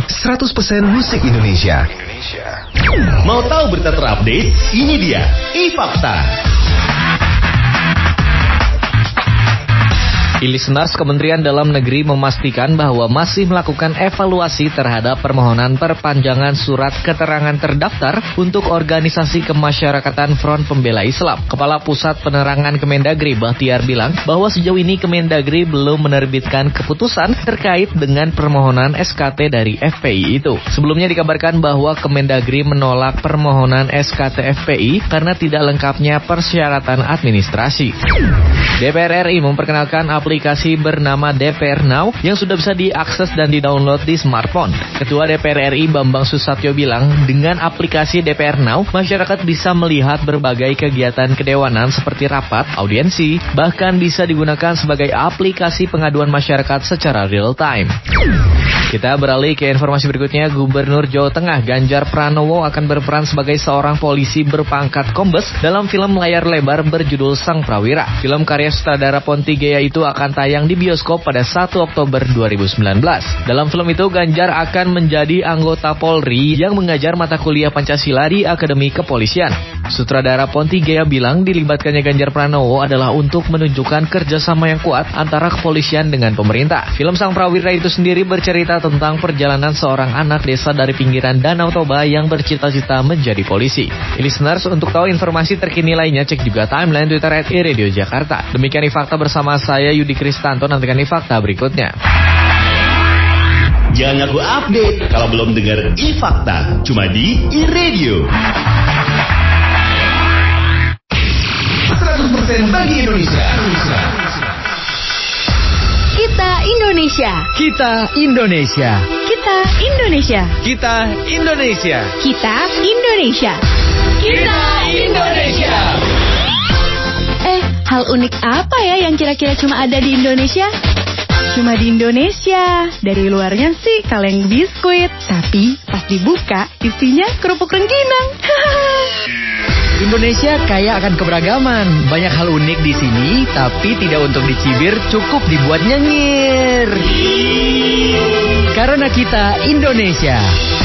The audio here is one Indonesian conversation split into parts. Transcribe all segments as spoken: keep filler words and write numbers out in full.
seratus persen musik Indonesia. Mau tahu berita terupdate? Ini dia iFakta. Listeners, Kementerian Dalam Negeri memastikan bahwa masih melakukan evaluasi terhadap permohonan perpanjangan surat keterangan terdaftar untuk organisasi kemasyarakatan Front Pembela Islam. Kepala Pusat Penerangan Kemendagri Bahtiar bilang bahwa sejauh ini Kemendagri belum menerbitkan keputusan terkait dengan permohonan S K T dari F P I itu. Sebelumnya dikabarkan bahwa Kemendagri menolak permohonan S K T F P I karena tidak lengkapnya persyaratan administrasi. D P R R I memperkenalkan aplikasi bernama D P R Now yang sudah bisa diakses dan didownload di smartphone. Ketua D P R R I Bambang Susatyo bilang, dengan aplikasi D P R Now, masyarakat bisa melihat berbagai kegiatan kedewanan seperti rapat, audiensi, bahkan bisa digunakan sebagai aplikasi pengaduan masyarakat secara real time. Kita beralih ke informasi berikutnya. Gubernur Jawa Tengah Ganjar Pranowo akan berperan sebagai seorang polisi berpangkat kombes dalam film layar lebar berjudul Sang Prawira. Film karya sutradara Ponti Gaya itu akan tayang di bioskop pada satu Oktober dua ribu sembilan belas. Dalam film itu, Ganjar akan menjadi anggota Polri yang mengajar mata kuliah Pancasila di Akademi Kepolisian. Sutradara Ponti Gaya bilang dilibatkannya Ganjar Pranowo adalah untuk menunjukkan kerjasama yang kuat antara kepolisian dengan pemerintah. Film Sang Prawira itu sendiri bercerita tentang perjalanan seorang anak desa dari pinggiran Danau Toba yang bercita-cita menjadi polisi. Listeners, untuk tahu informasi terkini lainnya, cek juga timeline Twitter at iRadio Jakarta. Demikian iFakta bersama saya Yudi Kristanto. Nantikan iFakta berikutnya. Jangan ngaku update kalau belum dengar iFakta. Cuma di iRadio. seratus persen bagi Indonesia. Kita Indonesia. Kita Indonesia. Kita Indonesia. Kita Indonesia. Kita Indonesia. Kita Indonesia. Eh, hal unik apa ya yang kira-kira cuma ada di Indonesia? Cuma di Indonesia. Dari luarnya sih kaleng biskuit, tapi pas dibuka isinya kerupuk rengginang. Indonesia kaya akan keberagaman. Banyak hal unik di sini, tapi tidak untuk dicibir, cukup dibuat nyengir. Karena kita Indonesia.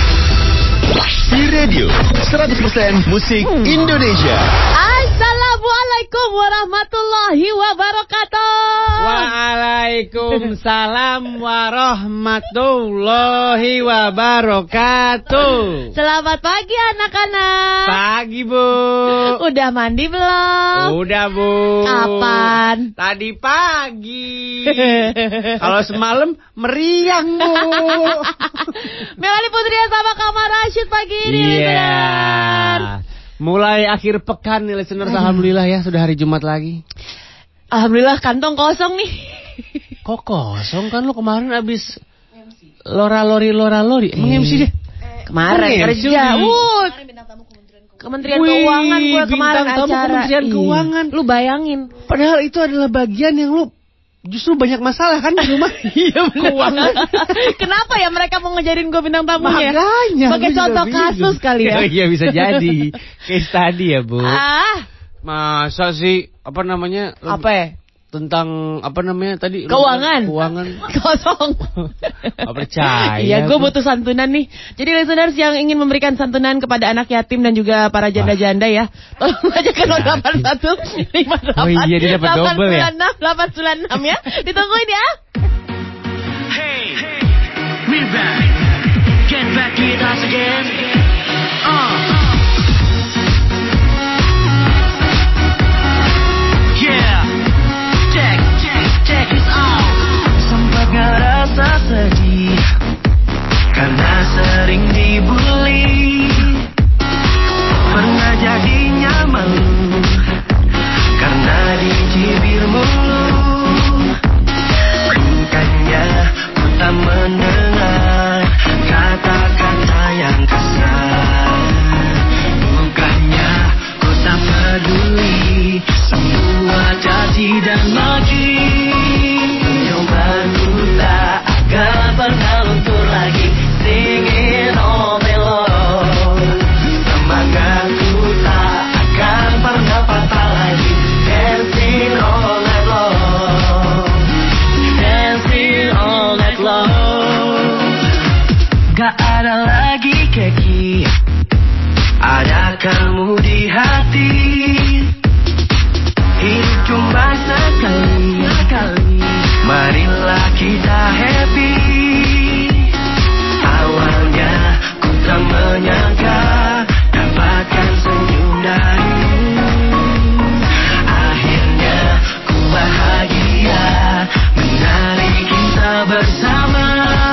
iRadio seratus persen musik Indonesia. Assalamualaikum warahmatullahi wabarakatuh. Waalaikumsalam warahmatullahi wabarakatuh. Selamat pagi anak-anak. Pagi, Bu. Udah mandi belum? Udah, Bu. Kapan? Tadi pagi. Kalau semalam meriang, Bu. Melani Putri sama Kamar Rashid pagi ini. Iya. Yeah. Mulai akhir pekan nih listeners, alhamdulillah ya, sudah hari Jumat lagi. Alhamdulillah kantong kosong nih. Kok kosong, kan lu kemarin abis lora-lori lora-lori. Emang M C deh? Kemarin kerja. Wuh. Kementerian Keuangan gue kemarin bintang tamu acara. Kementerian Ih, Keuangan. Lu bayangin. Padahal itu adalah bagian yang lu justru banyak masalah kan di rumah. Iya, keuangan. Kenapa ya mereka mau ngejarin gue bintang tamunya? Makanya. Sebagai contoh kasus kali ya. Iya, bisa jadi. Case tadi ya, Bu. Ah. Masa sih apa namanya? Apa ya? Tentang apa namanya tadi? Keuangan. Keuangan. Kosong. Gak percaya. Iya, gue butuh santunan nih. Jadi listeners yang ingin memberikan santunan kepada anak yatim dan juga para janda-janda ya, tolong aja ke nol delapan satu lima delapan Oh iya, dia dapat double ya. delapan sembilan enam ya. Ditungguin ya. Hey, we're back. Get back with us again. Uh. Yeah. Check, check, check it out. Sempat ngerasa sedih karena sering dibully. Pernah jadinya malu karena dicibir mulu. Bukannya ku tak mendengar kata-kata yang kasar. Bukannya ku tak peduli semua caci dan maki. Coba ku tak akan pernah luntur lagi. Singing all day long. Semangatku tak akan pernah patah lagi. Dancing all night long. Dancing all night long. Gak keki, ada kamu di hati. Hidup cuma sekali, sekali. Marilah kita happy. Awalnya ku tak menyangka dapatkan senyum darimu. Akhirnya ku bahagia menari kita bersama.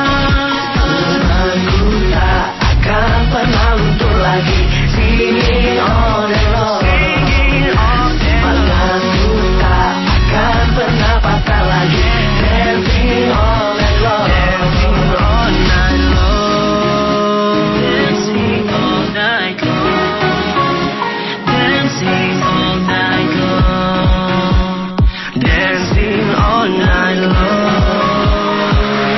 Aku tak akan pernah luntur lagi. Singing all day long. Semangatku tak akan pernah patah lagi. Dancing all day long. Dancing all night long. Dancing all night long. Dancing all night long. Dancing all night long.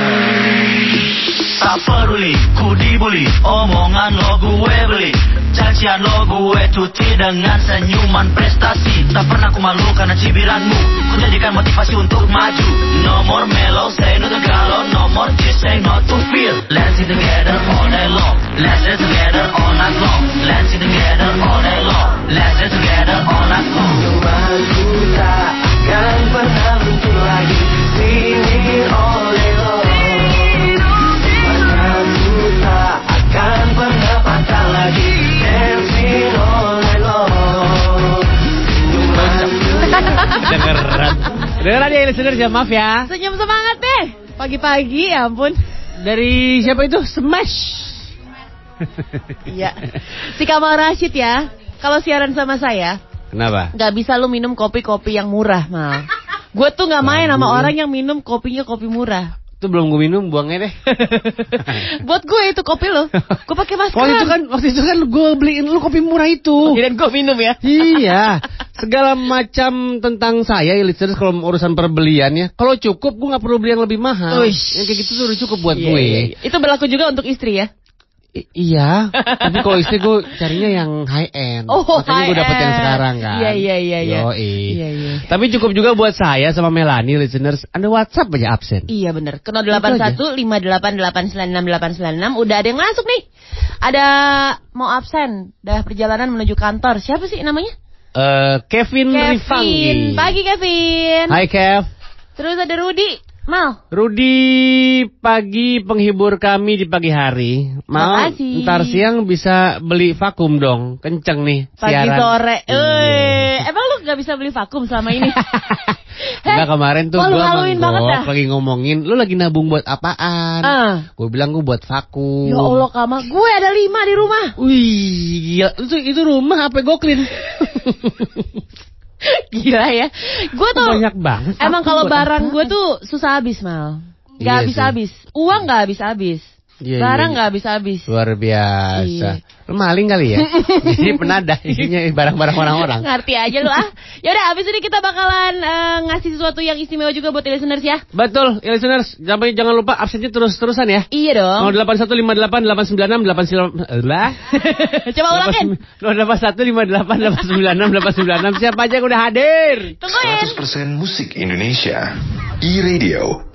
Tak peduli ku dibully, omongan lo gue beli. Cacian lo gue cuci dengan senyuman prestasi. Tak pernah ku malu karena cibiranmu. Ku jadikan motivasi untuk maju. No more mellow, say no to galau. No more kiss, say no to feel. Let's sit together all day long. Let's sit together all night long. Let's sit together all day long. Let's sit together all night long. Aku tak akan pernah luntur lagi. Singing all day long. Aku tak akan pernah patah lagi. Dancing all night long. Dengeran. Dengeran ya listeners ya, maaf ya. Senyum semangat deh. Pagi-pagi ya ampun. Dari siapa itu? Smash. Iya. Si Kamal Rashid ya. Kalau siaran sama saya, Kenapa? nggak bisa lu minum kopi-kopi yang murah, Mal. Gue tuh nggak main sama orang yang minum kopinya kopi murah. Itu belum gue minum, buangnya deh. Buat gue itu kopi lo. Gue pakai masker. Waktu itu kan, waktu itu kan gue beliin lu kopi murah itu. Dan gue minum ya. Iya, segala macam tentang saya ya listeners kalau urusan perbeliannya. Kalau cukup gue nggak perlu beli yang lebih mahal. Uish. Yang kayak gitu tuh udah cukup buat Iya, gue. iya, iya. Itu berlaku juga untuk istri ya. I- iya, tapi kalau istri gue carinya yang high end. Oh, makanya gue dapet yang high-end. sekarang kan. Iya, iya, iya, iya. Yoi. Iya, iya. Tapi cukup juga buat saya sama Melanie listeners. Anda WhatsApp aja absen. Iya bener. Ke nol delapan satu lima delapan delapan sembilan enam delapan sembilan enam. Udah ada yang masuk nih. Ada mau absen. Dah perjalanan menuju kantor. Siapa sih namanya? Eh, Kevin, Rifangi. Kevin. Pagi Kevin. Hai Kev. Terus ada Rudi. Mal. Rudi pagi penghibur kami di pagi hari. Mau Makasih. ntar siang bisa beli vakum dong. Kenceng nih Pagi siaran. sore. Iya. Eh, emang lu gak bisa beli vakum selama ini? Enggak, kemarin tuh gue malu-maluin banget dah. lagi ngomongin, lu lagi nabung buat apaan? Ah. Gue bilang gue buat vakum. Ya Allah Kamal, gue ada lima di rumah. Wih, gila. Itu, itu rumah apa go clean? Gila ya. Gue tuh Banyak banget. emang vakum kalau buat barang apaan? gue tuh susah habis, Mal. Gak Iya habis-habis. Uang gak habis-habis. Iya, Barang iya. gak habis-habis. Luar biasa. Iya. Lu maling kali ya? Jadi penadah isinya barang-barang orang-orang. Ngerti aja lu ah. Yaudah, abis ini kita bakalan eh, ngasih sesuatu yang istimewa juga buat listeners ya. Betul, ya listeners, jangan jangan lupa absennya terus-terusan ya. Iya dong. nol delapan satu lima delapan delapan sembilan enam delapan sembilan lah. Coba ulangin. nol delapan satu lima delapan delapan sembilan enam delapan sembilan enam siapa aja yang udah hadir? Tungguin. seratus persen musik Indonesia. E-Radio.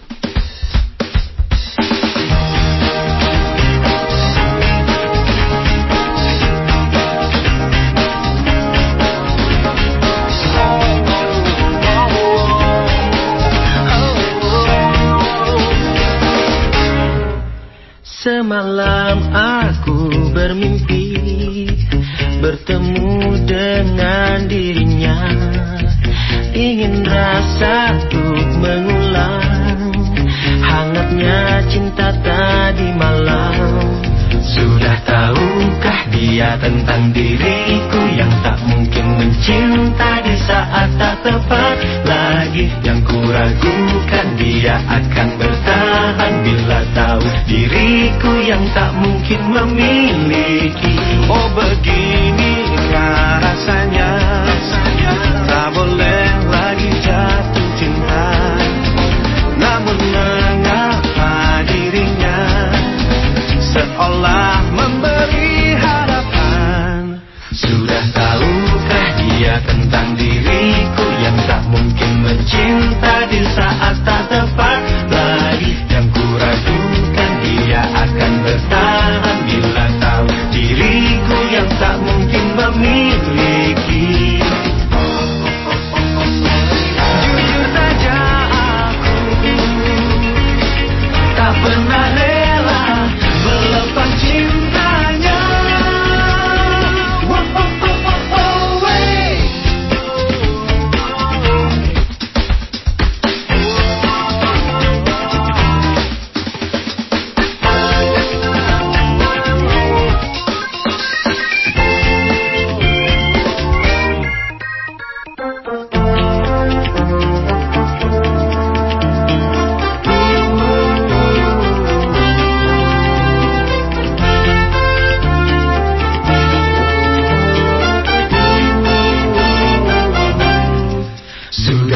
Semalam aku bermimpi bertemu dengan dirinya. Ingin rasa untuk mengulang hangatnya cinta tadi malam. Sudah tahukah dia tentang diriku yang tak mungkin mencinta di saat tak tepat lagi. Yang kuragukan dia akan bertahan bila tahu diriku yang tak mungkin memiliki. Oh beginikah rasanya, tak boleh lagi jatuh cinta. Namun mengapa dirinya seolah memberi harapan. Sudah tahukah dia tentang diriku yang tak mungkin mencinta di saat tak tepat lagi. Yang kuragukan dia akan bertahan bila tahu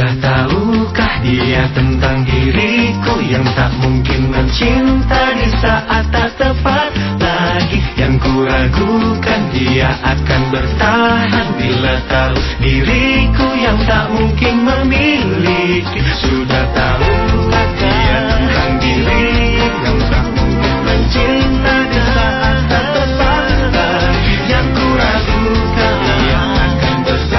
Sudah tahukah dia tentang diriku yang tak mungkin mencinta di saat tak tepat lagi. Yang kuragukan dia akan bertahan bila tahu diriku yang tak mungkin memiliki. Sudah tahukah dia tentang diriku yang tak mungkin mencinta di saat tak tepat lagi. Yang kuragukan dia akan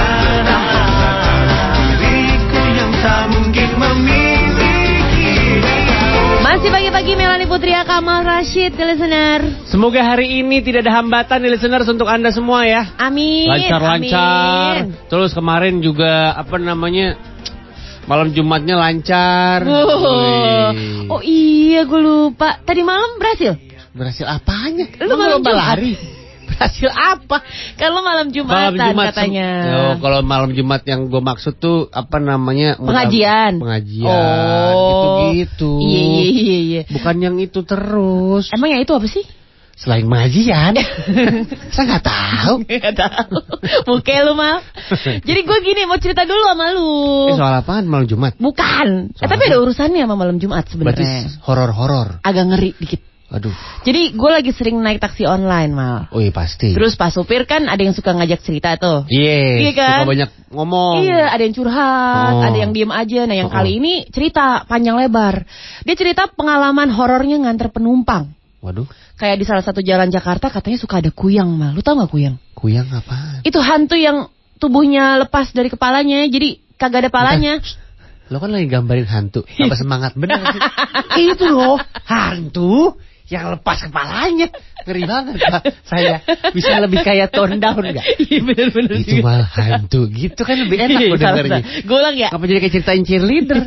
bertahan diriku yang tak mungkin memiliki. Masih pagi-pagi Melanie Putri Kamal Rashid, listener. Semoga hari ini tidak ada hambatan nih listeners untuk Anda semua ya. Amin. Lancar-lancar. Amin. Terus kemarin juga apa namanya, malam Jumatnya lancar. Oh, oh iya gue lupa. Tadi malam berhasil? Berhasil apanya? Lu malam lomba Jumat. lari. Berhasil apa? Kalau malam Jumatan Malam Jumat katanya. sem- oh, kalau malam Jumat yang gue maksud tuh apa namanya? Pengajian. Pengajian. Oh. Gitu-gitu. Iya iya iya iya. Bukan yang itu terus. Emang yang itu apa sih? Selain pengajian. Saya nggak tahu. Nggak tahu. Muke lu mal. Jadi gue gini mau cerita dulu sama lu. Eh, soal apaan malam Jumat? Bukan. Eh, Soal tapi apa? ada urusannya sama malam Jumat sebenarnya. Berarti horor-horor. Agak ngeri dikit. Aduh. Jadi gue lagi sering naik taksi online mal. Oh iya pasti. Terus pas supir kan ada yang suka ngajak cerita tuh. Iya. Iya kan? Suka banyak ngomong. Iya, ada yang curhat, Oh. ada yang diem aja. Nah, yang Oh. kali ini cerita panjang lebar. Dia cerita pengalaman horornya nganter penumpang. Waduh. Kayak di salah satu jalan Jakarta katanya suka ada kuyang mal. Lu tau gak kuyang? Kuyang apaan? Itu hantu yang tubuhnya lepas dari kepalanya, jadi kagak ada palanya. Lo kan lagi gambarin hantu. Apa semangat bener sih? Itu loh, hantu yang lepas kepalanya. Ngeri banget Pak. Saya bisa lebih kayak tone down gak? Iya bener-bener. Itu malah hantu. Gitu kan lebih enak gue dengernya. Gue ulang ya. Apa jadi kayak ceritain cheerleader?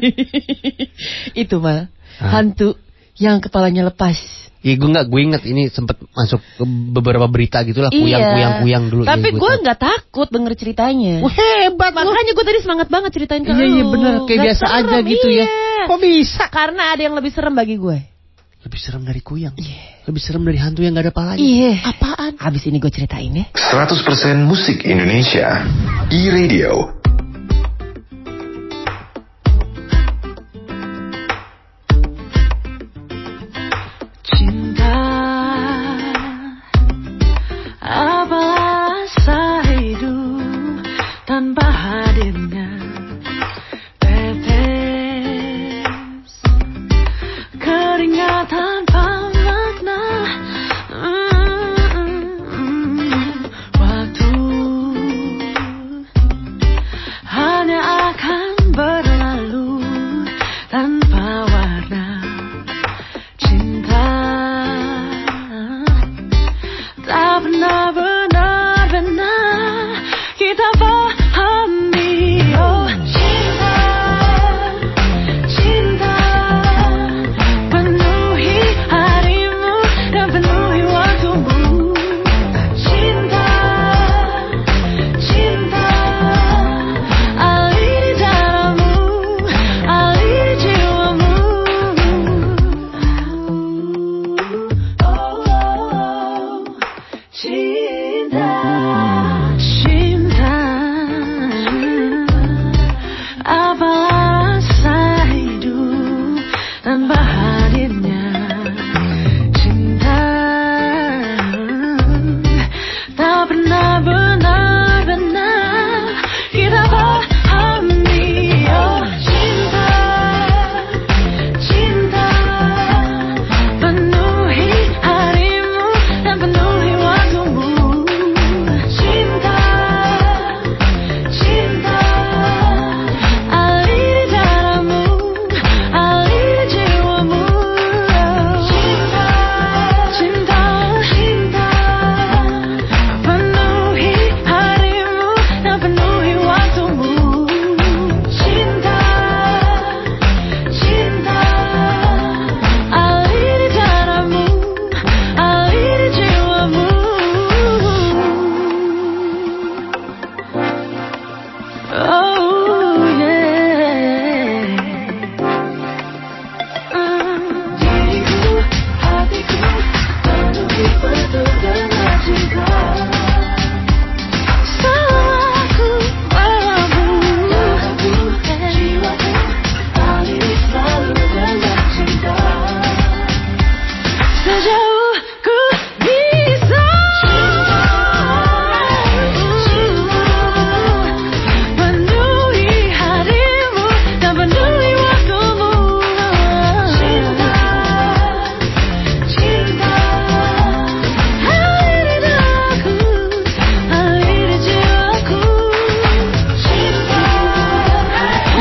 Itu mal Hah? hantu yang kepalanya lepas. Iya gue gak, gue inget ini sempet masuk ke beberapa berita gitu lah. Kuyang-kuyang-kuyang dulu. Tapi Iya, gue tahu. nggak takut denger ceritanya. Wah, hebat lu. Makanya gue tadi semangat banget ceritain ke Iya lu. iya bener. Kayak Nggak biasa serem, aja gitu ya. iya. Kok bisa? Karena ada yang lebih serem bagi gue. Lebih serem dari kuyang. Lebih serem dari hantu yang gak ada palanya. Iya. Apaan? Abis ini gue ceritain ya. seratus persen musik Indonesia. E-Radio. Cinta apalah asa hidup tanpa hadirnya tetes keringat tanpa makna. Mm-mm. Waktu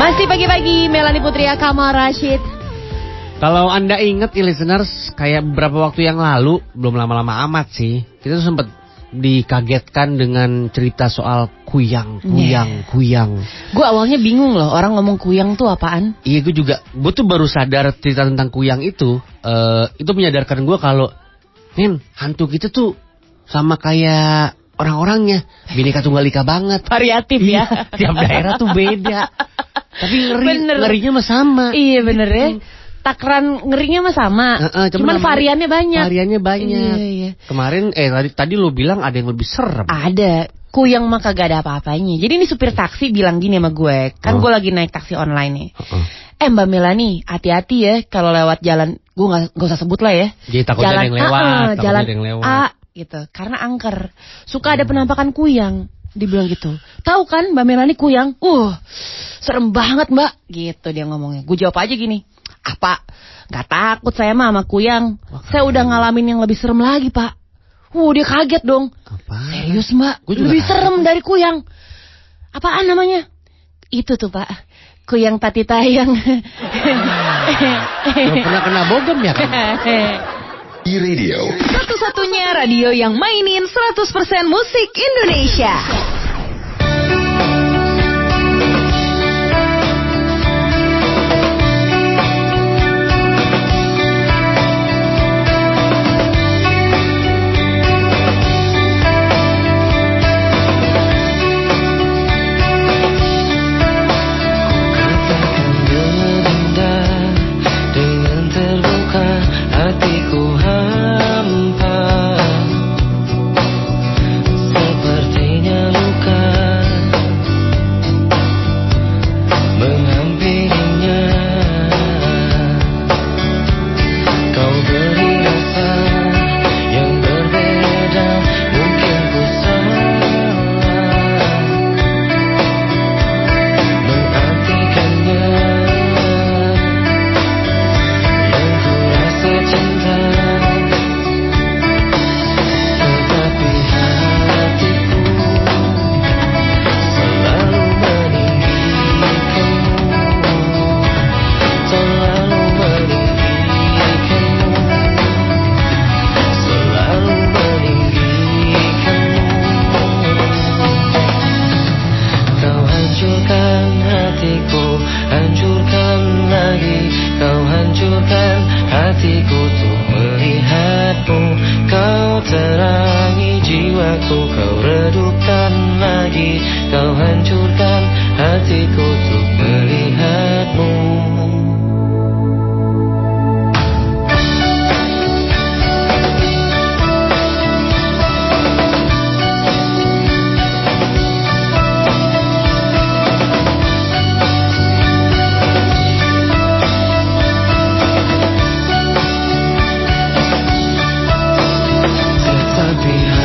Masih pagi-pagi, Melanie Putria, Kamal Rashid. Kalau Anda ingat, listeners, kayak beberapa waktu yang lalu, belum lama-lama amat sih, kita tuh sempat dikagetkan dengan cerita soal kuyang, kuyang, yeah. kuyang. Gue awalnya bingung loh, orang ngomong kuyang tuh apaan? Iya, gue juga, gue tuh baru sadar cerita tentang kuyang itu, uh, itu menyadarkan gue kalau, Nen, hantu kita tuh sama kayak orang-orangnya, Bhinneka Tunggal Ika banget. Variatif ya. Tiap daerah tuh beda. Tapi ngeri, ngerinya mah sama. Iya bener ya. Takaran ngerinya mah sama. Uh, uh, cuman, cuman variannya banyak. Variannya banyak. Iya, iya. Kemarin eh tadi tadi lo bilang ada yang lebih serem. Ada. Kuyang mah kagak ada apa-apanya. Jadi ini supir taksi bilang gini sama gue. Kan oh. gue lagi naik taksi online nih. Uh, uh. Eh Mbak Melanie, hati-hati ya kalau lewat jalan. Gue nggak nggak usah sebut lah ya. Jadi takut ada yang lewat. Uh, uh, jalan ada yang lewat. A gitu. Karena angker. Suka ada penampakan kuyang. Dibilang gitu. Tahu kan Mbak Melanie kuyang? Uh, serem banget Mbak. Gitu dia ngomongnya. Gue jawab aja gini. Apa? Gak takut saya mah sama kuyang. Wah, saya udah ngalamin yang lebih serem lagi Pak. Uh dia kaget dong. Apa? Serius Mbak? Lebih serem dari kuyang. Apaan namanya? Itu tuh Pak. Kuyang Tati Tayang. Belum pernah kena bogem ya kan? E-Radio. Satu-satunya radio yang mainin seratus persen musik Indonesia.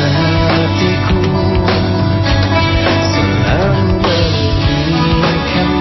hatiku selalu meninggikanmu.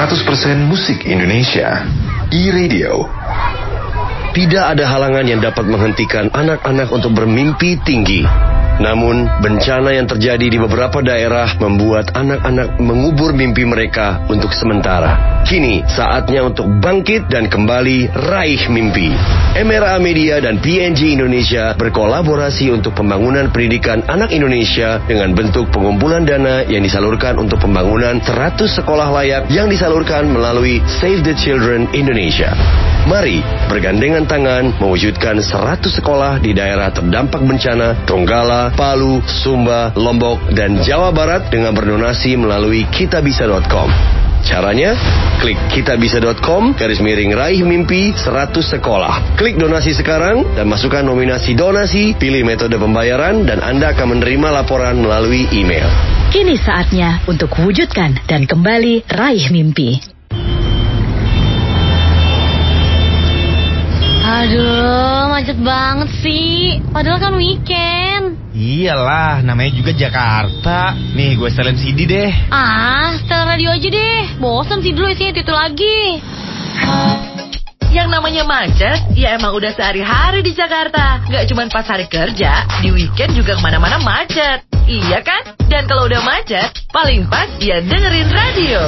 seratus persen musik Indonesia. E-Radio. Tidak ada halangan yang dapat menghentikan anak-anak untuk bermimpi tinggi. Namun, bencana yang terjadi di beberapa daerah membuat anak-anak mengubur mimpi mereka untuk sementara. Kini, saatnya untuk bangkit dan kembali raih mimpi. M R A Media dan P N G Indonesia berkolaborasi untuk pembangunan pendidikan anak Indonesia dengan bentuk pengumpulan dana yang disalurkan untuk pembangunan seratus sekolah layak yang disalurkan melalui Save the Children Indonesia. Mari bergandengan tangan mewujudkan seratus sekolah di daerah terdampak bencana Donggala, Palu, Sumba, Lombok, dan Jawa Barat dengan berdonasi melalui kitabisa dot com. Caranya, klik kitabisa dot com garis miring raih mimpi seratus sekolah. Klik donasi sekarang dan masukkan nominasi donasi, pilih metode pembayaran, dan Anda akan menerima laporan melalui email. Kini saatnya untuk wujudkan dan kembali raih mimpi. Aduh, macet banget sih. Padahal kan weekend. Iyalah, namanya juga Jakarta. Nih, gue setelin C D deh. Ah, setel radio aja deh. Bosan sih dulu isinya itu lagi. Yang namanya macet, ya emang udah sehari-hari di Jakarta. Gak cuma pas hari kerja, di weekend juga kemana-mana macet. Iya kan? Dan kalau udah macet, paling pas ya dengerin radio.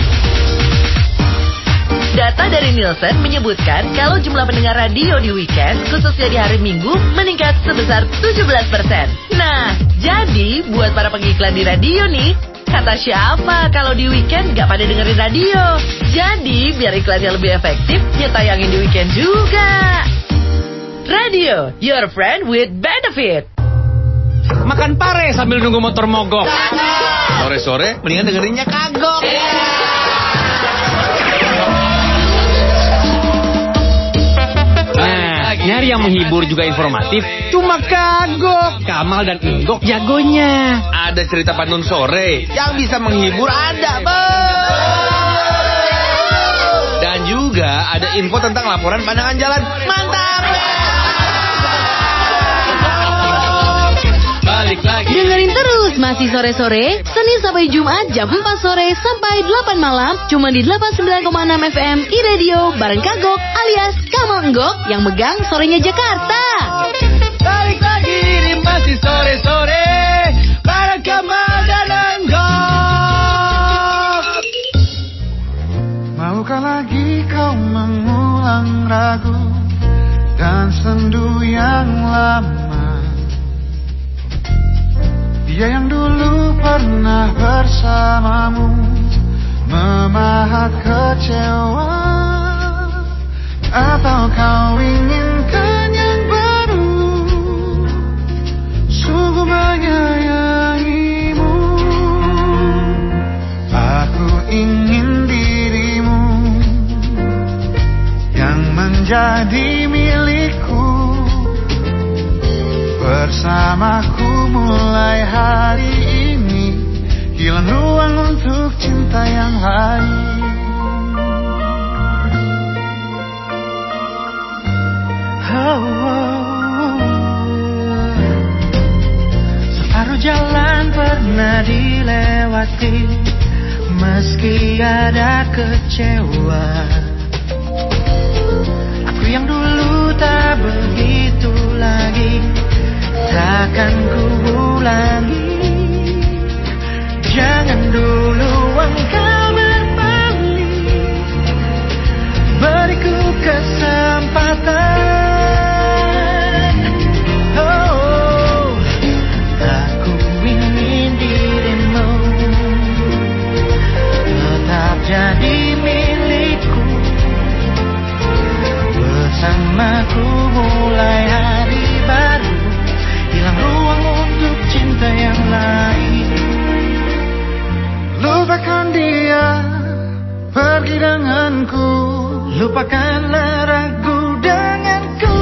Data dari Nielsen menyebutkan kalau jumlah pendengar radio di weekend, khususnya di hari Minggu, meningkat sebesar tujuh belas persen. Nah, jadi buat para pengiklan di radio nih, kata siapa kalau di weekend gak pada dengerin radio? Jadi, biar iklannya lebih efektif, ya tayangin di weekend juga. Radio, your friend with benefit. Makan pare sambil nunggu motor mogok. Sore-sore, mendingan dengerinnya kagok. Nah, nyari yang menghibur juga informatif, cuma kagok. Kamal dan Enggok jagonya. Ada cerita pantun sore yang bisa menghibur, ada bang. Dan juga ada info tentang laporan pandangan jalan. Mantap. Balik lagi. Dengerin terus masih sore-sore, Senin sampai Jumat jam empat sore sampai delapan malam, cuma di delapan puluh sembilan koma enam F M E-Radio bareng Kagok alias Kamal Enggok yang megang sorenya Jakarta. Balik lagi di masih sore-sore bareng Kamal dan Enggok. Maukah lagi kau mengulang ragu dan sendu yang lama? Dia yang dulu pernah bersamamu memahat kecewa. Atau kau inginkan yang baru, sungguh menyayangimu. Aku ingin dirimu yang menjadi milikku, bersamaku mulai hari ini, hilang ruang untuk cinta yang lain. Oh, oh, oh. Separuh jalan pernah dilewati, meski ada kecewa. Aku yang dulu tak begitu lagi, takkan ku ulangi. Jangan dulu engkau berbalik, beriku kesempatan. Oh, aku ingin dirimu tetap jadi milikku, bersamaku mulai hari baru, hilang ruang untuk cinta yang lain. Lupakan dia, pergi denganku, lupakanlah ragu denganku.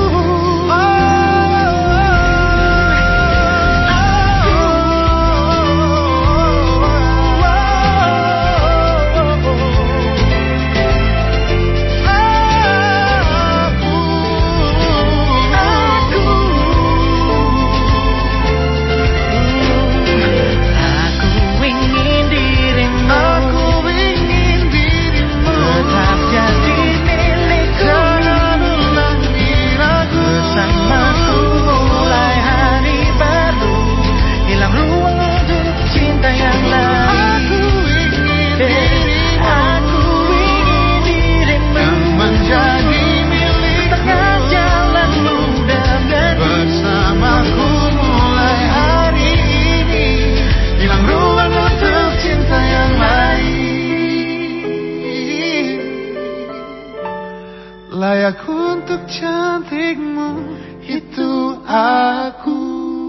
untuk cantikmu, itu aku.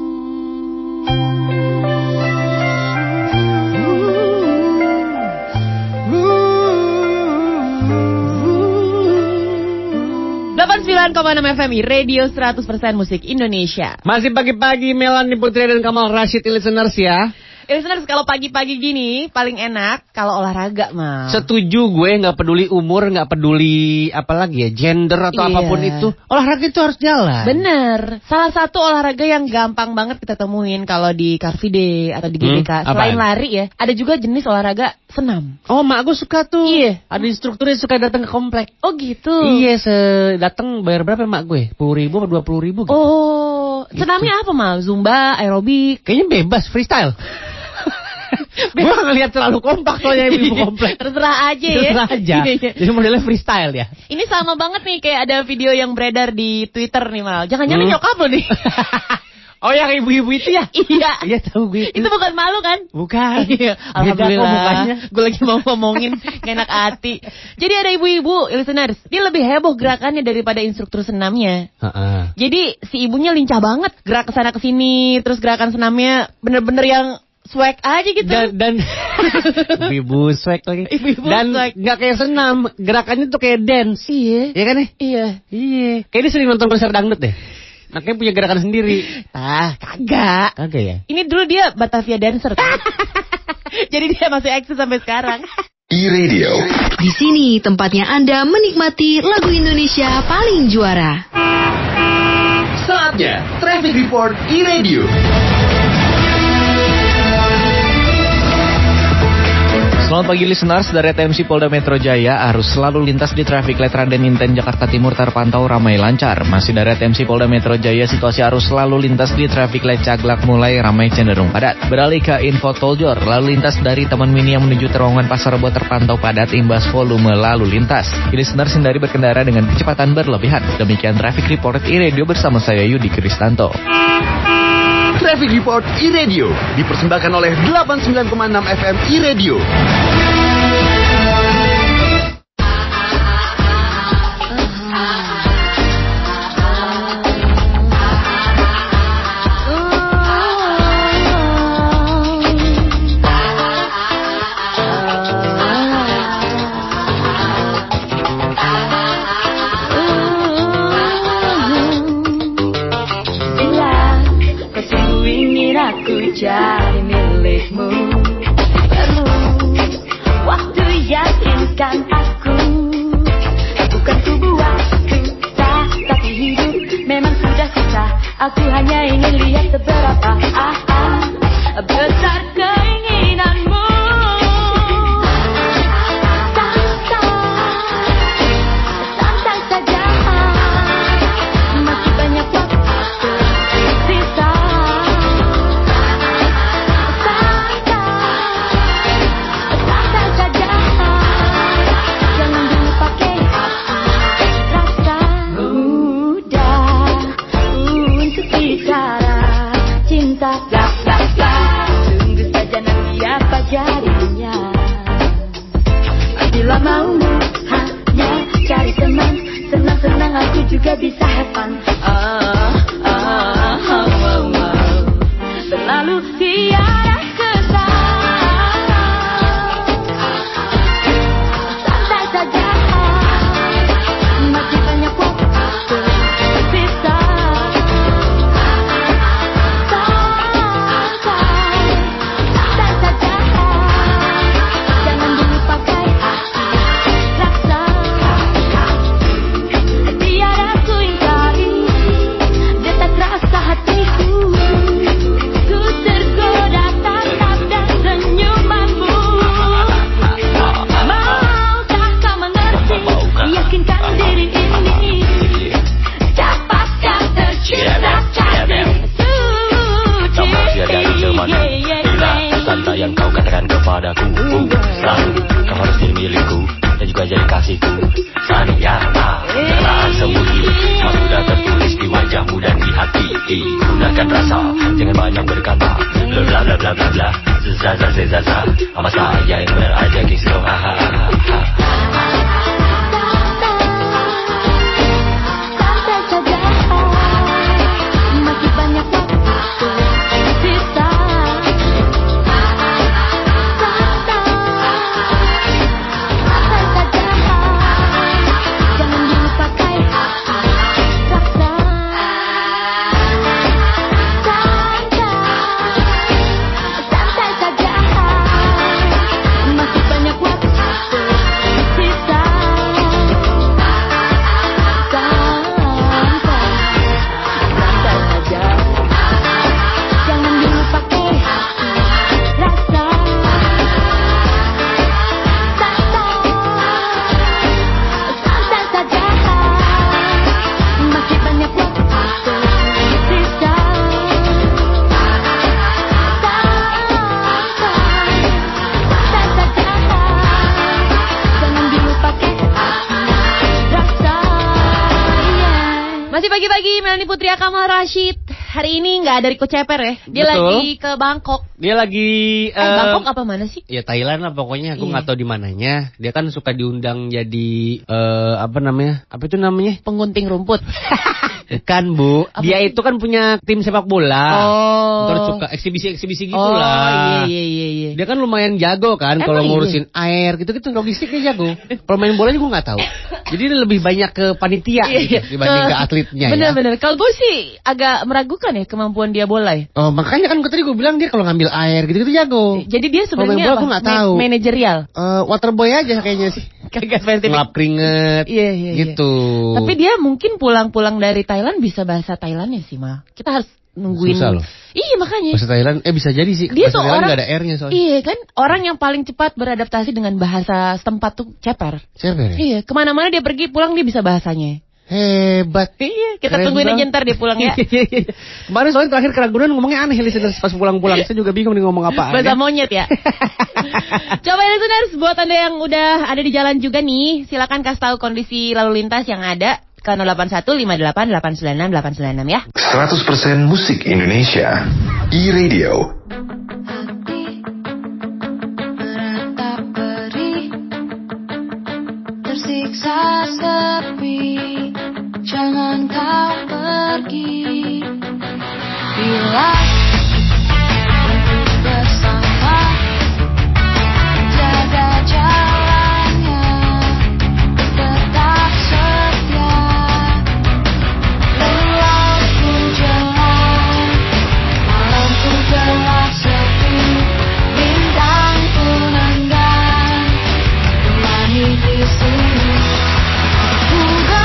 delapan puluh sembilan koma enam F M I Radio seratus persen musik Indonesia. Masih pagi-pagi Melanie Putri dan Kamal Rashid listeners ya. Listeners, kalau pagi-pagi gini paling enak kalau olahraga mah. Setuju gue, nggak peduli umur, nggak peduli apalagi ya gender atau iya. apapun itu, olahraga itu harus jalan. Bener. Salah satu olahraga yang gampang banget kita temuin kalau di Car Free Day atau di G B K hmm, selain apaan? Lari ya, ada juga jenis olahraga senam. Oh, mak gue suka tuh. Iya. Ada instrukturnya suka datang ke komplek. Oh gitu. Iya, datang bayar berapa mak gue? Sepuluh ribu atau dua puluh ribu gitu. Oh, gitu. Senamnya apa mal? Zumba, aerobik? Kayaknya bebas, freestyle. Gue ngelihat terlalu kompak soalnya ibu komplek. Terserah aja ya. Terserah aja. Jadi modelnya freestyle ya. Ini sama banget nih kayak ada video yang beredar di Twitter nih Mal. Jangan-jangan hmm. nyokap lo nih. Oh yang ibu-ibu itu ya? Iya. Iya tahu gue. Itu. Itu bukan malu kan? Bukan. Iya. Alhamdulillah. Gue lagi mau ngomongin gak enak hati. Jadi ada ibu-ibu listeners. Dia lebih heboh gerakannya daripada instruktur senamnya. Uh-uh. Jadi si ibunya lincah banget. Gerak kesana kesini. Terus gerakan senamnya bener-bener yang swag aja gitu. Dan, dan ibu-ibu swag lagi. Ibu-ibu dan swag. Gak kayak senam, gerakannya tuh kayak dance. Iya. Iya kan ya? Iya. Iya. Kayak dia sering nonton konser dangdut deh. Makanya punya gerakan sendiri. Ah, kagak. Kagak ya? Ini dulu dia Batavia dancer kan? Jadi dia masih eksis sampai sekarang. E-Radio. Di sini tempatnya Anda menikmati lagu Indonesia paling juara. Saatnya Traffic Report E-Radio. Selamat pagi listeners, dari T M C Polda Metro Jaya, arus selalu lintas di traffic light Raden Inten Jakarta Timur terpantau ramai lancar. Masih dari T M C Polda Metro Jaya, situasi arus selalu lintas di traffic light Caglak mulai ramai cenderung padat. Beralih ke info Toljor, lalu lintas dari Taman Mini yang menuju terowongan Pasar Rebo terpantau padat imbas volume lalu lintas. Listeners hindari berkendara dengan kecepatan berlebihan. Demikian traffic report E-Radio bersama saya Yudi Kristanto. Traffic Report E-Radio dipersembahkan oleh delapan puluh sembilan koma enam F M E-Radio. Jadi milikmu, perlu waktu yakinkan aku. Bukan sebuah cinta, tapi hidup memang sudah susah. Aku hanya ingin lihat seberapa ah, ah, besar keinginanmu. Santai, santai saja, masih banyak waktu tersisa. Jadinya bila mau hanya cari teman, senang-senang aku juga bisa have fun. Ah, ah, ah, ah, ah. Selalu tiada kesalahan. Santai saja, masih banyak waktu tersisa. Yang kau katakan kepadaku, uh, selalu kau harus jadi milikku dan juga jadi kasihku. Saniata, jangan sembunyi, semua sudah tertulis di wajahmu dan di hati. Gunakan rasa, jangan banyak berkata. Bla bla bla bla bla bla, zaza zaza zaza, sama saya yang berajak kisah. Ha ha ha ha. Melanie Putri Kamal Rashid. Hari ini nggak ada Riko Ceper ya. Dia Betul. lagi ke Bangkok. Dia lagi Eh, eh, Bangkok apa mana sih? ya Thailand lah pokoknya, aku Iya. nggak tahu di mananya. Dia kan suka diundang jadi eh, apa namanya? Apa itu namanya? Penggunting rumput. Bukan, Bu. Dia itu kan punya tim sepak bola. Oh. Terus suka eksibisi-eksibisi gitu Oh, lah. iya, iya, iya, iya. Dia kan lumayan jago kan Emang kalau iya? ngurusin air gitu-gitu, logistiknya jago. Kalau main bola juga nggak tahu. Jadi dia lebih banyak ke panitia gitu, dibanding ke atletnya ya. Bener-bener. Kalau gue sih agak meragukan ya kemampuan dia bola ya. Oh, makanya kan tadi gue bilang dia kalau ngambil air gitu-gitu jago. Jadi dia Kalau main sebenarnya bola apa? gue nggak Ma- tahu. Manajerial. Eh, waterboy aja kayaknya sih. Kagak spesifik. Ngelap keringet. Iya, iya, iya. Gitu. Tapi dia mungkin pulang-pulang dari Thailand bisa bahasa Thailandnya sih, Mal. Kita harus nungguin. Susah loh. Iya, makanya. Bahasa Thailand, eh bisa jadi sih. Dia Bahasa tuh Thailand orang, nggak ada R-nya soalnya. Iya kan, orang yang paling cepat beradaptasi dengan bahasa setempat tuh ceper. Ceper ya? Iya, kemana-mana dia pergi pulang dia bisa bahasanya. Hebat. Iya, kita Keren tungguin aja banget. ntar dia pulang ya. Kemarin soalnya terakhir ke Ragunan ngomongnya aneh listeners pas pulang-pulang. Saya juga bingung nih ngomong apa. Bahasa monyet ya. Coba listeners, buat Anda yang udah ada di jalan juga nih, silakan kasih tahu kondisi lalu lintas yang ada ke nol delapan satu lima delapan delapan sembilan enam delapan sembilan enam ya. seratus persen musik Indonesia. E-Radio. Meratap perih, tersiksa sepi, jangan kau pergi. Bila untuk bersama, jaga jalannya, tetap setia. Lelah ku jalan, malam ku gelap sepi, bintang pun enggan temani di sini. Ku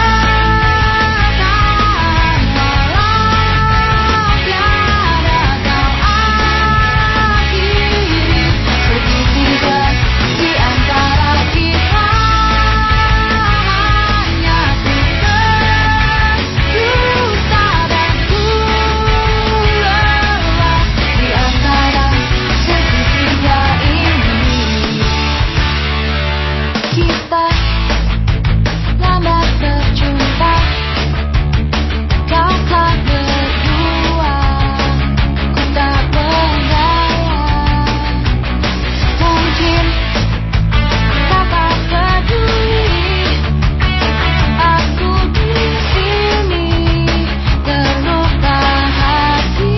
bertahan walau tiada kau akhiri. Segitiga di antara kita hanya ku berdusta dan ku lelah di antara segitiga ini. Kita lambat berjumpa, kau tak berdua, ku tak berdaya. Mungkin kau tak peduli, aku di sini terluka hati.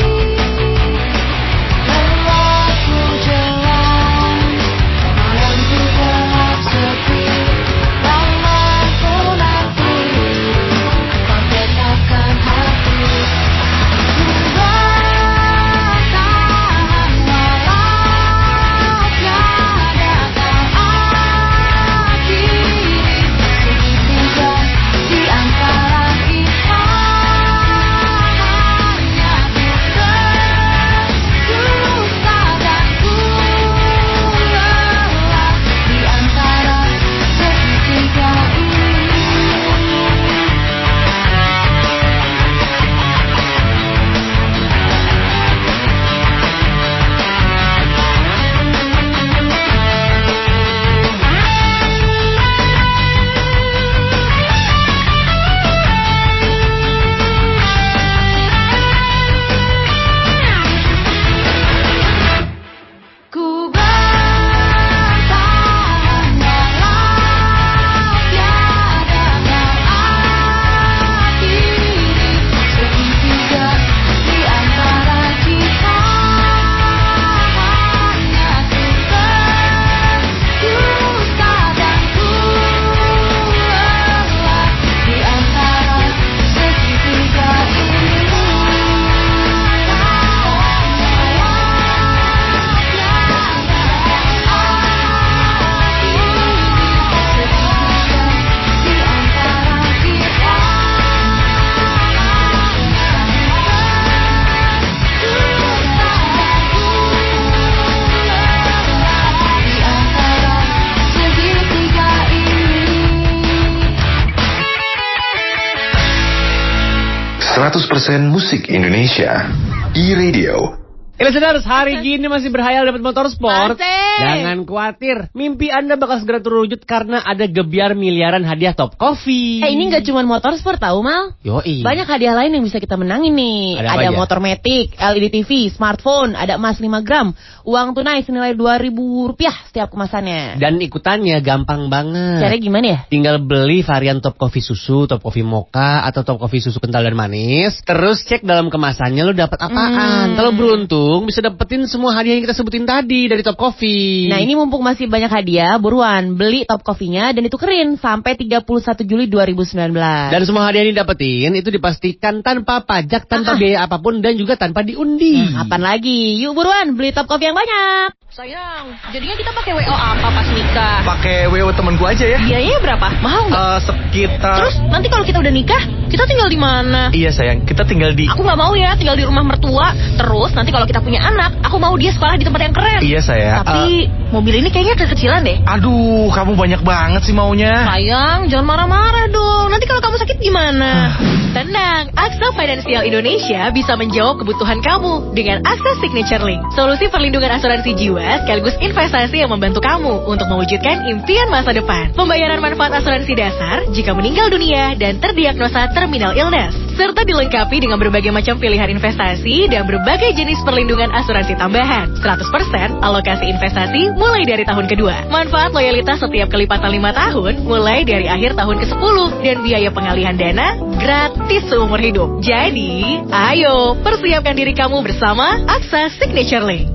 Lelah ku jalan, malam ku gelap sepi, lama ku nanti kau tetapkan hati. Ku bertahan walau tiada kau akhiri. Segitiga di antara kita hanya ku berdusta dan ku lelah di antara segitiga ini. Ku bertahan walau tiada kau akhiri. Segitiga di antara kita hanya ku berdusta dan ku lelah di antara segitiga ini. seratus persen musik Indonesia. E-Radio. Listeners, hari gini masih berhayal dapat motor sport. Asik. Jangan khawatir, mimpi Anda bakal segera terwujud karena ada gebiar miliaran hadiah Top Coffee. Eh ini nggak cuma motor sport tahu Mal? Yoi. Banyak hadiah lain yang bisa kita menangin nih. Ada apa Ada aja? motor Matic, L E D T V, smartphone, ada emas lima gram, uang tunai senilai dua ribu rupiah setiap kemasannya. Dan ikutannya gampang banget. Caranya gimana ya? Tinggal beli varian Top Coffee susu, Top Coffee mocha, atau Top Coffee susu kental dan manis. Terus cek dalam kemasannya lo dapat apaan. Hmm. Kalau beruntung bisa dapetin semua hadiah yang kita sebutin tadi dari Top Coffee. Nah ini mumpung masih banyak hadiah, buruan beli Top Coffee-nya dan ditukerin sampai tiga puluh satu Juli dua ribu sembilan belas. Dan semua hadiah yang didapetin itu dipastikan tanpa pajak, tanpa Ah-ah. biaya apapun dan juga tanpa diundi. Nah, kapan lagi? Yuk buruan beli Top Coffee yang banyak. Sayang, jadinya kita pakai W O apa pas nikah? Pakai W O temen gua aja ya. Biayanya berapa? Mahal nggak? Eh, sekitar. Terus nanti kalau kita udah nikah, kita tinggal di mana? Iya sayang, kita tinggal di. Aku nggak mau ya tinggal di rumah mertua. Terus nanti kalau kita punya anak, aku mau dia sekolah di tempat yang keren. Iya sayang. Tapi mobil ini kayaknya kekecilan deh. Aduh, kamu banyak banget sih maunya. Sayang, jangan marah-marah dong. Nanti kalau kamu sakit gimana? Tenang, Aksa Financial Indonesia bisa menjawab kebutuhan kamu dengan Aksa Signature Link. Solusi perlindungan asuransi jiwa sekaligus investasi yang membantu kamu untuk mewujudkan impian masa depan. Pembayaran manfaat asuransi dasar jika meninggal dunia dan terdiagnosa terminal illness. Serta dilengkapi dengan berbagai macam pilihan investasi dan berbagai jenis perlindungan asuransi tambahan. seratus persen alokasi investasi mulai dari tahun kedua. Manfaat loyalitas setiap kelipatan lima tahun mulai dari akhir tahun ke sepuluh. Dan biaya pengalihan dana gratis seumur hidup. Jadi, ayo persiapkan diri kamu bersama Aksa Signature Link.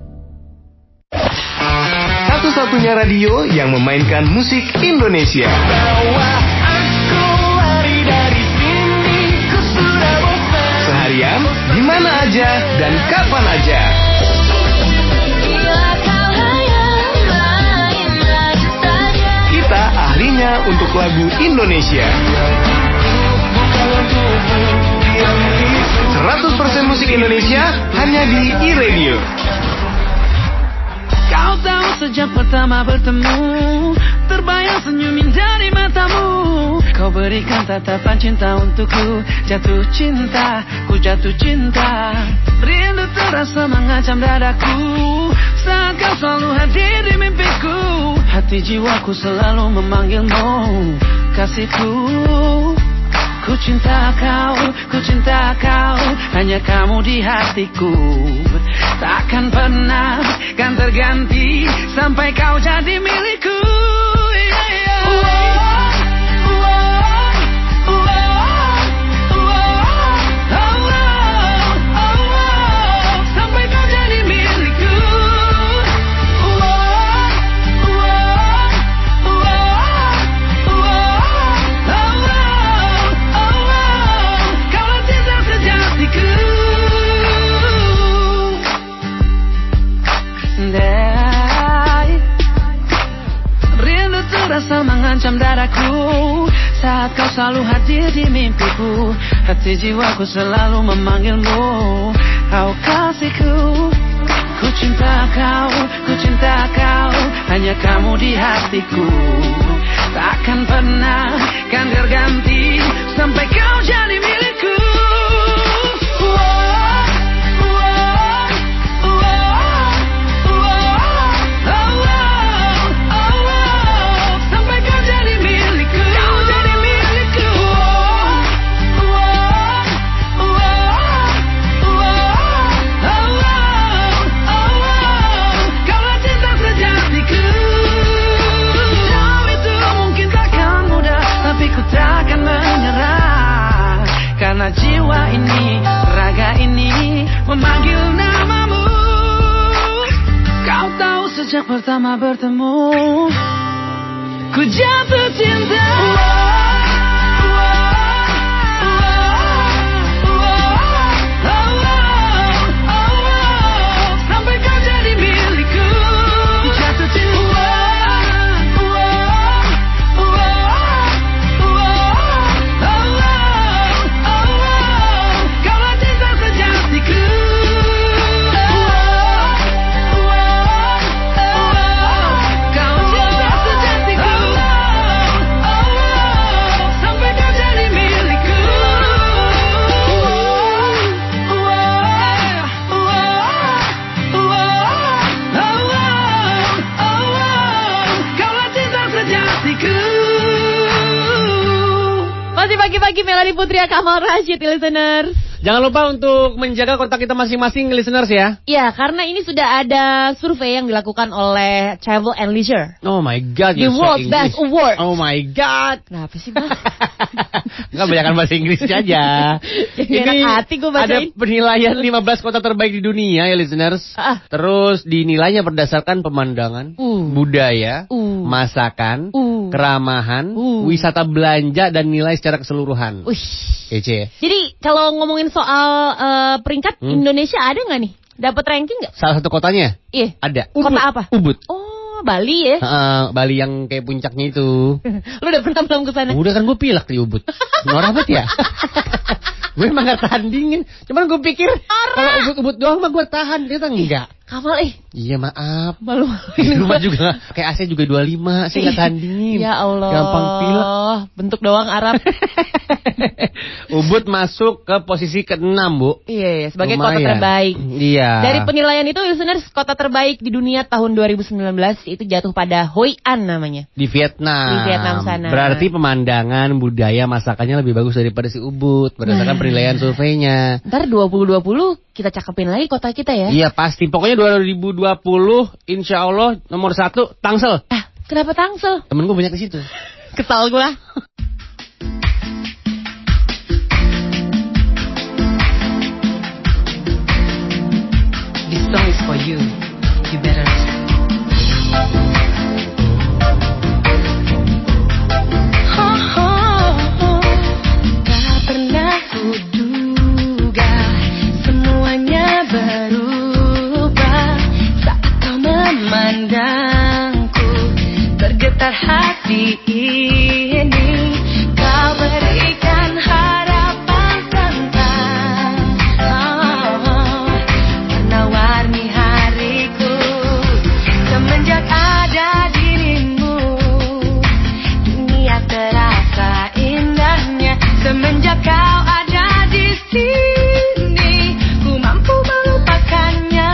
Satu-satunya radio yang memainkan musik Indonesia. Seharian, di mana aja dan kapan aja. Kita ahlinya untuk lagu Indonesia. seratus persen musik Indonesia hanya di iRadio. Kau tahu sejak pertama bertemu, terbayang senyumin dari matamu. Kau berikan tatapan cinta untukku, jatuh cinta, ku jatuh cinta. Rindu terasa mengancam dadaku, saat kau selalu hadir di mimpiku. Hati jiwaku selalu memanggilmu, kasihku. Ku cinta kau, ku cinta kau, hanya kamu di hatiku. Takkan pernah kan terganti sampai kau jadi milikku. Yeah, yeah. Wow, wow, wow, wow, oh, wow, oh, wow, sampai kau jadi milikku. Wow, wow, wow, wow, oh, wow, kaulah cinta sejatiku. Rindu terasa mengancam dadaku, saat kau selalu hadir di mimpiku. Hati jiwaku selalu memanggilmu, kau kasihku. Ku cinta kau, ku cinta kau, hanya kamu di hatiku. Takkan pernah kan terganti sampai kau jadi milikku. Karena jiwa ini, raga ini memanggil namamu. Kau tahu sejak pertama bertemu, ku jatuh cinta. Sampai kau jadi milikku, jatuh cinta. pagi-pagi Melody Putri Kamal Rashid, listeners. Jangan lupa untuk menjaga kontak kita masing-masing, listeners ya. Ya, karena ini sudah ada survei yang dilakukan oleh Travel and Leisure. Oh my God, The you're so World's English. Best Award. Oh my God. Kenapa sih, Bang? Enggak, banyakan bahasa Inggris aja. Jadi enak hati gue bacain. Ada penilaian lima belas kota terbaik di dunia ya, listeners. Ah. Terus dinilainya berdasarkan pemandangan, Uh. budaya, Uh. masakan, Uh. keramahan, Uh. wisata belanja, dan nilai secara keseluruhan. Wih. Kece. Jadi kalau ngomongin soal eh, peringkat Hmm. Indonesia ada nggak nih? Dapat ranking nggak? Salah satu kotanya? Iya. Ada. Kota apa? Ubud. Oh, Bali ya. Heeh, Bali yang kayak puncaknya itu. Lu udah pernah belum ke sana? Udah kan gue pilek di Ubud. Norak banget ya. Gue emang gak tandingin. Cuman gue pikir kalau Ubud-Ubud doang mah gue tahan. Dia enggak. Kamal eh. Iya maaf. Malu-maluin. Di rumah juga kayak A C juga dua puluh lima. Saya gak tandingin. Ya Allah. Gampang pilek. Bentuk doang Arab. Ubud masuk ke posisi keenam, Bu. Iya, iya, sebagai Lumayan. kota terbaik. Iya. Dari penilaian itu, listeners, kota terbaik di dunia tahun dua ribu sembilan belas itu jatuh pada Hoi An namanya. Di Vietnam. Di Vietnam sana. Berarti pemandangan, budaya, masakannya lebih bagus daripada si Ubud. Berdasarkan Nah. penilaian surveinya. Ntar dua ribu dua puluh kita cakepin lagi kota kita ya. Iya pasti. Pokoknya dua ribu dua puluh insya Allah nomor satu Tangsel. Ah, kenapa Tangsel? Temen gue banyak di situ. Kesal gue. This song is for you. You better listen. Tak pernah kuduga semuanya berubah saat kau memandangku, tergetar hati ini. Kau berikan harapan tentang oh, warna-warni hariku. Semenjak ada dirimu, dunia terasa indahnya. Semenjak kau ada di sini, ku mampu melupakannya.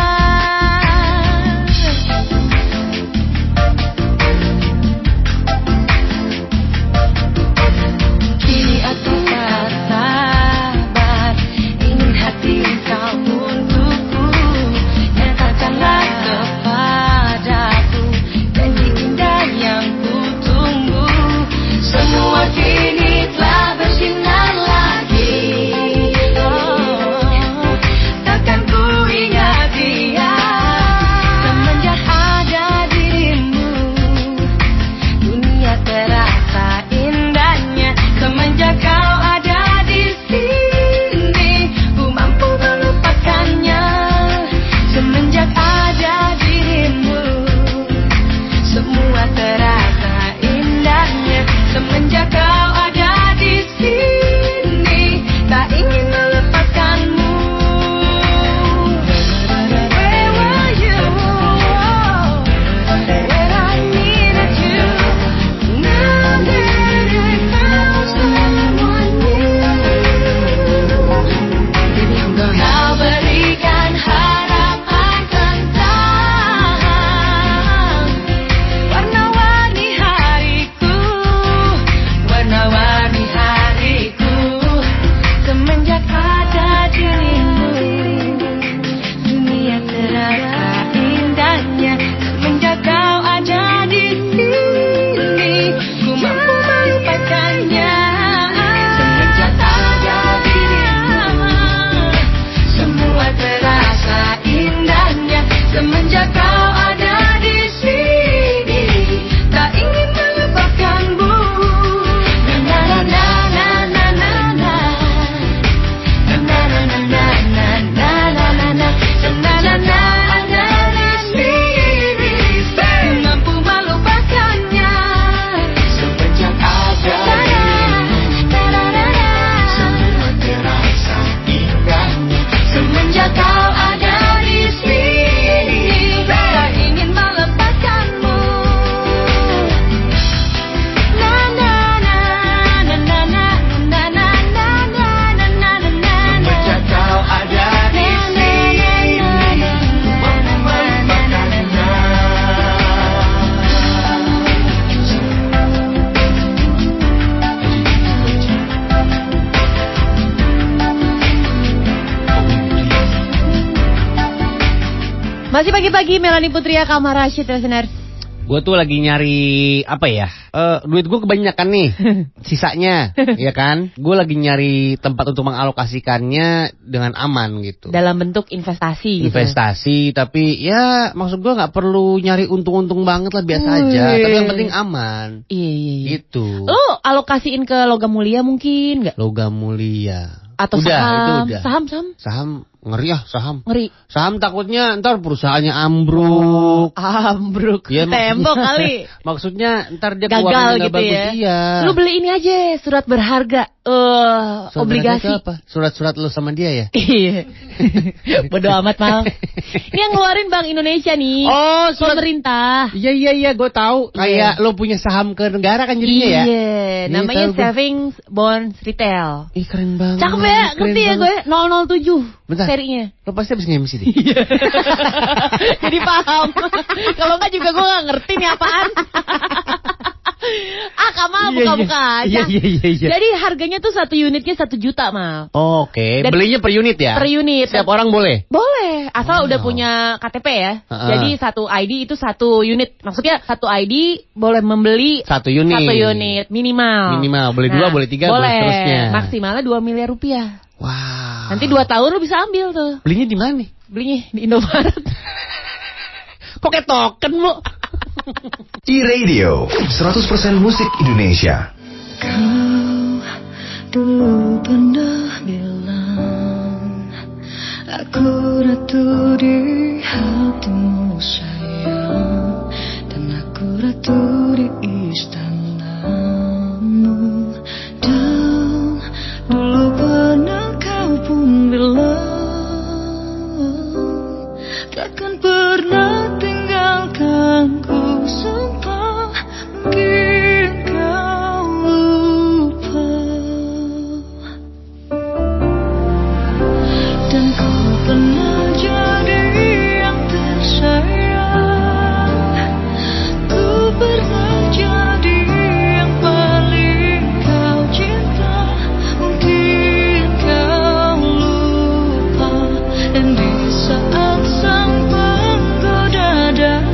Masih pagi-pagi, Melanie Putria, Kamar Rashid, listeners. Gue tuh lagi nyari apa ya? Uh, duit gue kebanyakan nih, sisanya, ya kan? Gue lagi nyari tempat untuk mengalokasikannya dengan aman gitu. Dalam bentuk investasi. Investasi, gitu. Tapi ya maksud gue nggak perlu nyari untung-untung banget lah, biasa Wih. aja. Tapi yang penting aman. Iya iya. iya. Gitu. Lo alokasiin ke logam mulia mungkin nggak? Logam mulia. Atau udah, saham? Itu udah. Saham saham. Saham. Ngeri ya saham. Ngeri. Saham takutnya ntar perusahaannya ambruk. Ambruk. Ya, tembok kali. Maksudnya ntar dia gagal gitu bagus. ya. Iya. Lu beli ini aja, surat berharga. Uh, surat obligasi. Apa? Surat-surat lu sama dia ya? Iya. Bodo amat mal. Ini yang ngeluarin Bank Indonesia nih. Oh, surat pemerintah. Iya iya iya, gue tahu. Kayak lo punya saham ke negara kan jadinya iya, ya? Iya, namanya savings bonds retail. Ih keren banget. Cakep ya, ngerti ya gue. nol nol tujuh Bentar. serinya. Lo pasti habis nge-M C deh. Jadi paham. Kalau enggak juga gue gak ngerti nih apaan. Ah Kamal buka-buka aja. Iya, iya, iya, iya. Jadi harganya tuh satu unitnya satu juta Mal. Oh, oke, okay. Belinya per unit ya? Per unit. Setiap orang boleh? Boleh, asal oh. udah punya K T P ya. Uh-uh. Jadi satu I D itu satu unit. Maksudnya satu I D boleh membeli satu unit. Satu unit minimal. Minimal, boleh nah, dua, boleh tiga, boleh, boleh seterusnya. Maksimalnya dua miliar rupiah. Wow. Nanti dua tahun lu bisa ambil tuh. Belinya di mana nih? Belinya di Indomaret. Kok kayak token, Bu? E-Radio, seratus persen musik Indonesia. Kau dulu pernah bilang aku ratu di hatimu sayang, dan aku ratu di istanamu. Dan dulu pernah kau pun bilang takkan pernah tinggalkanku. Sumpah mungkin kau lupa, dan kau pernah jadi yang tersayang. Ku pernah jadi yang paling kau cinta. Mungkin kau lupa, dan di saat sang penggoda datang,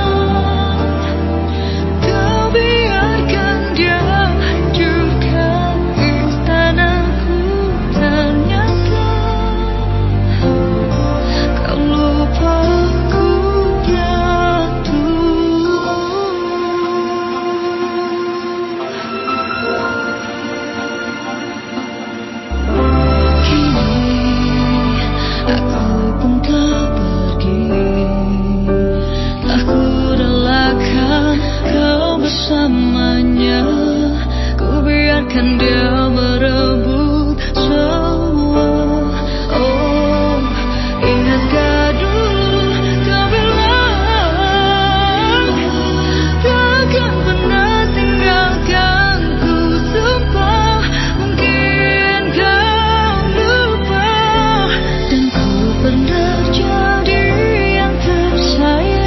bersamanya, ku biarkan dia merebut semua. Oh, ingatkah dulu kau bilang takkan pernah tinggalkanku. Sumpah mungkin kau lupa, dan ku pernah jadi yang tersayang.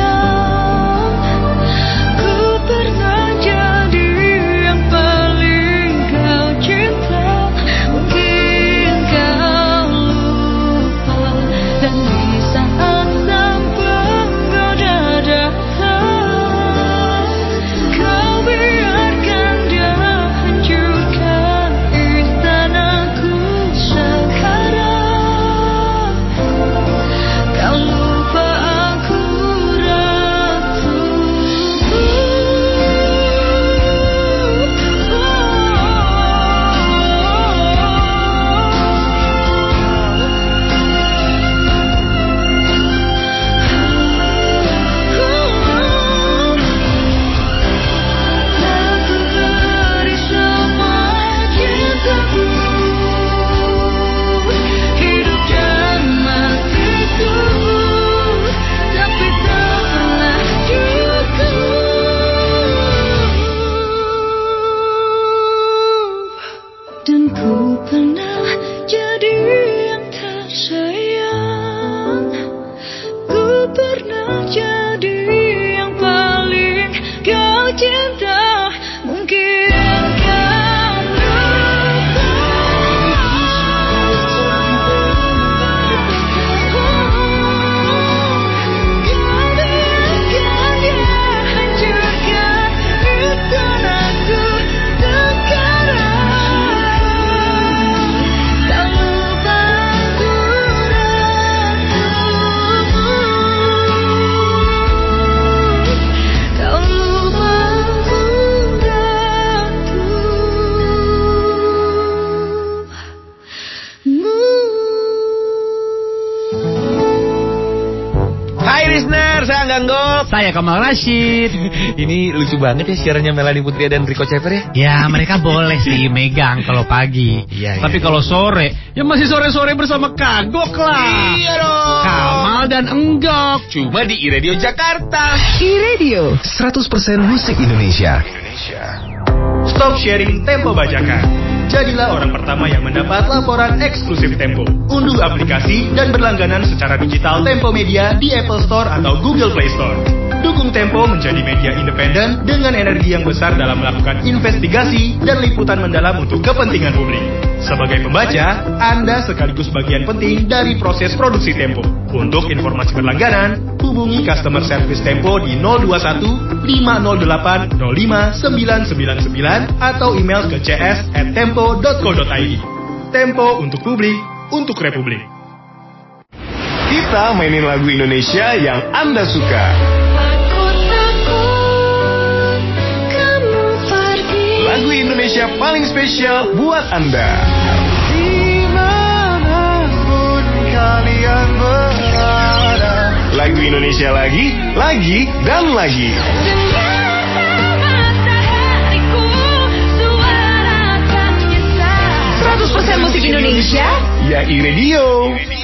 Anggok. Saya Kamal Rashid. Ini lucu banget ya siarannya Melanie Putri dan Rico Ceper ya. Ya mereka boleh sih megang kalau pagi. Iya, Tapi iya. kalau sore, ya masih sore-sore bersama Kagok lah. Iya dong. Kamal dan Enggok. Cuma di iRadio Jakarta. iRadio seratus persen musik Indonesia. Stop sharing Tempo Bajakan. Jadilah orang pertama yang mendapat laporan eksklusif Tempo. Unduh aplikasi dan berlangganan secara digital Tempo Media di Apple Store atau Google Play Store. Dukung Tempo menjadi media independen dengan energi yang besar dalam melakukan investigasi dan liputan mendalam untuk kepentingan publik. Sebagai pembaca, Anda sekaligus bagian penting dari proses produksi Tempo. Untuk informasi berlangganan, hubungi customer service Tempo di nol dua satu lima nol delapan nol lima sembilan sembilan sembilan atau email ke c s at tempo dot co dot i d. Tempo untuk publik, untuk Republik. Kita mainin lagu Indonesia yang Anda suka. Lagu Indonesia paling spesial buat Anda. Dimanapun kalian berada. Lagu Indonesia lagi, lagi, dan lagi. seratus persen musik Indonesia. Ya iRadio.